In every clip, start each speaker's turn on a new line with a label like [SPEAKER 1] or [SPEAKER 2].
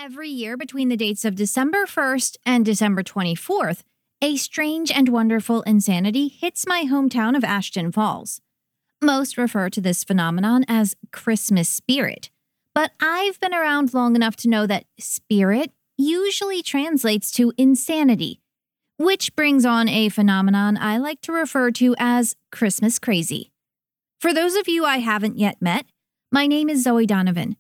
[SPEAKER 1] Every year between the dates of December 1st and December 24th, a strange and wonderful insanity hits my hometown of Ashton Falls. Most refer to this phenomenon as Christmas spirit, but I've been around long enough to know that spirit usually translates to insanity, which brings on a phenomenon I like to refer to as Christmas crazy. For those of you I haven't yet met, my name is Zoe Donovan.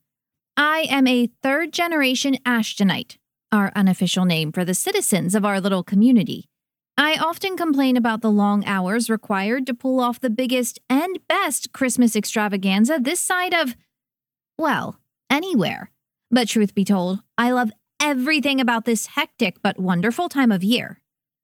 [SPEAKER 1] I am a third-generation Ashtonite, our unofficial name for the citizens of our little community. I often complain about the long hours required to pull off the biggest and best Christmas extravaganza this side of, well, anywhere. But truth be told, I love everything about this hectic but wonderful time of year.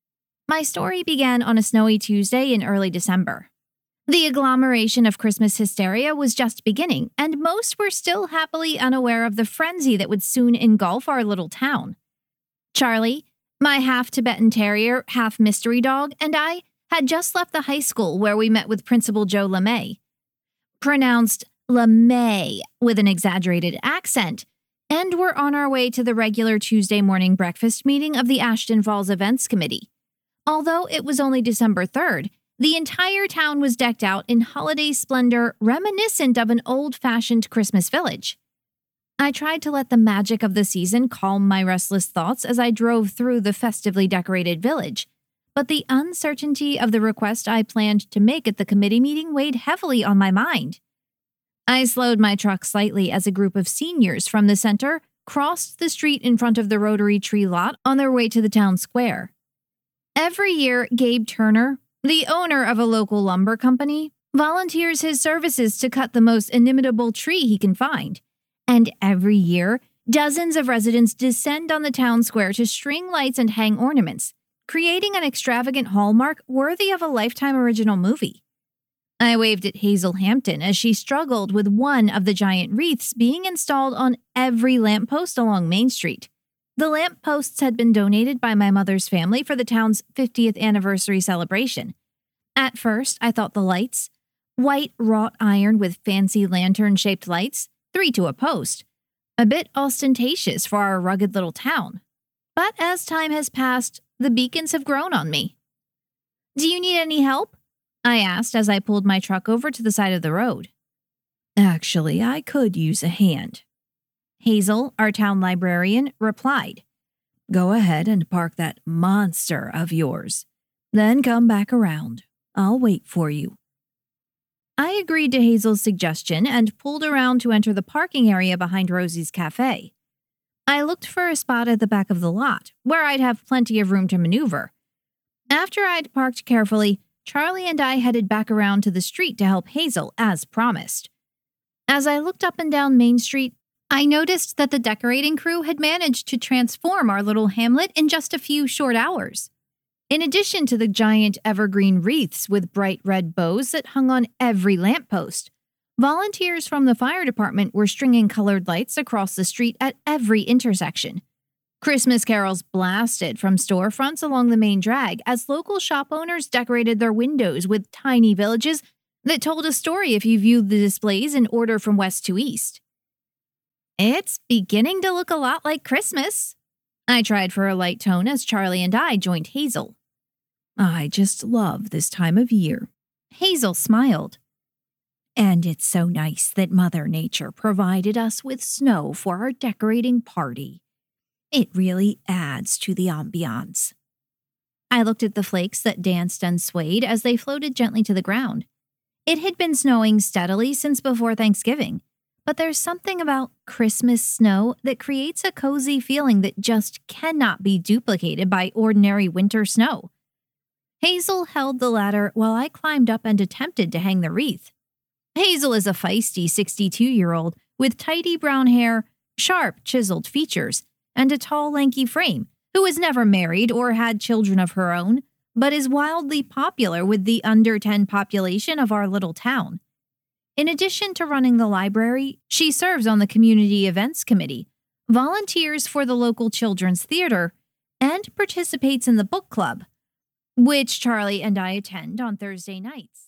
[SPEAKER 1] My story began on a snowy Tuesday in early December. The agglomeration of Christmas hysteria was just beginning, and most were still happily unaware of the frenzy that would soon engulf our little town. Charlie, my half-Tibetan terrier, half-mystery dog, and I had just left the high school where we met with Principal Joe LeMay, pronounced LeMay with an exaggerated accent, and were on our way to the regular Tuesday morning breakfast meeting of the Ashton Falls Events Committee. Although it was only December 3rd, the entire town was decked out in holiday splendor reminiscent of an old-fashioned Christmas village. I tried to let the magic of the season calm my restless thoughts as I drove through the festively decorated village, but the uncertainty of the request I planned to make at the committee meeting weighed heavily on my mind. I slowed my truck slightly as a group of seniors from the center crossed the street in front of the Rotary Tree lot on their way to the town square. Every year, Gabe Turner, the owner of a local lumber company, volunteers his services to cut the most inimitable tree he can find. And every year, dozens of residents descend on the town square to string lights and hang ornaments, creating an extravagant hallmark worthy of a Lifetime original movie. I waved at Hazel Hampton as she struggled with one of the giant wreaths being installed on every lamppost along Main Street. The lampposts had been donated by my mother's family for the town's 50th anniversary celebration. At first, I thought the lights, white wrought iron with fancy lantern-shaped lights, 3 to a post, a bit ostentatious for our rugged little town. But as time has passed, the beacons have grown on me. "Do you need any help?" I asked as I pulled my truck over to the side of the road. "Actually, I could use a hand," Hazel, our town librarian, replied. "Go ahead and park that monster of yours. Then come back around. I'll wait for you." I agreed to Hazel's suggestion and pulled around to enter the parking area behind Rosie's Cafe. I looked for a spot at the back of the lot, where I'd have plenty of room to maneuver. After I'd parked carefully, Charlie and I headed back around to the street to help Hazel, as promised. As I looked up and down Main Street, I noticed that the decorating crew had managed to transform our little hamlet in just a few short hours. In addition to the giant evergreen wreaths with bright red bows that hung on every lamppost, volunteers from the fire department were stringing colored lights across the street at every intersection. Christmas carols blasted from storefronts along the main drag as local shop owners decorated their windows with tiny villages that told a story if you viewed the displays in order from west to east. "It's beginning to look a lot like Christmas," I tried for a light tone as Charlie and I joined Hazel. "I just love this time of year," Hazel smiled. "And it's so nice that Mother Nature provided us with snow for our decorating party. It really adds to the ambiance." I looked at the flakes that danced and swayed as they floated gently to the ground. It had been snowing steadily since before Thanksgiving, but there's something about Christmas snow that creates a cozy feeling that just cannot be duplicated by ordinary winter snow. Hazel held the ladder while I climbed up and attempted to hang the wreath. Hazel is a feisty 62-year-old with tidy brown hair, sharp, chiseled features, and a tall, lanky frame, who has never married or had children of her own, but is wildly popular with the under 10 population of our little town. In addition to running the library, she serves on the Community Events Committee, volunteers for the local children's theater, and participates in the book club, which Charlie and I attend on Thursday nights.